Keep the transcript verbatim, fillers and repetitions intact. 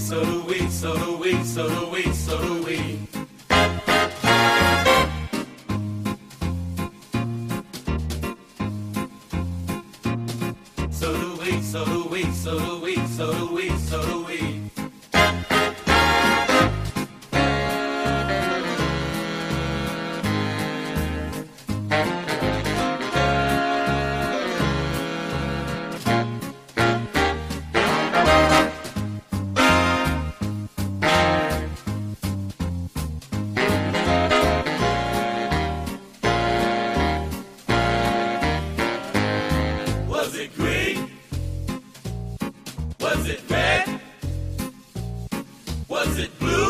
so do we, so do we, so do we, so do we. So do we, so do we, so do we, so do we, so do we. Was it green? Was it red? Was it blue?